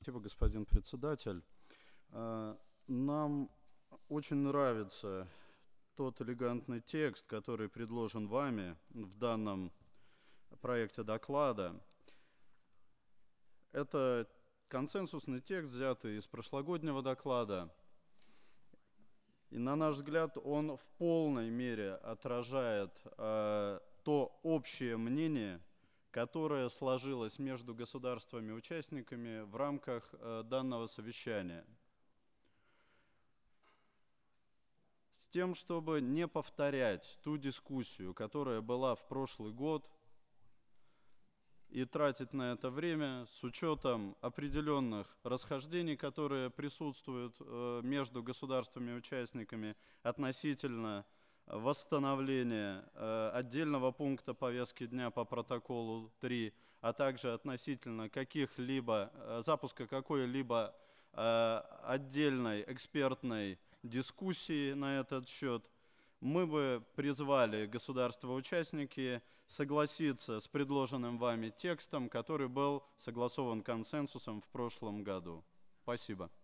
Спасибо, господин председатель. Нам очень нравится тот элегантный текст, который предложен вами в данном проекте доклада. Это консенсусный текст, взятый из прошлогоднего доклада. И, на наш взгляд, он в полной мере отражает то общее мнение, которое сложилось между государствами-участниками в рамках данного совещания. С тем, чтобы не повторять ту дискуссию, которая была в прошлый год, и тратить на это время с учетом определенных расхождений, которые присутствуют между государствами-участниками относительно восстановления отдельного пункта повестки дня по протоколу 3, а также относительно каких-либо запуска какой-либо отдельной экспертной дискуссии на этот счет, мы бы призвали государства-участники согласиться с предложенным вами текстом, который был согласован консенсусом в прошлом году. Спасибо.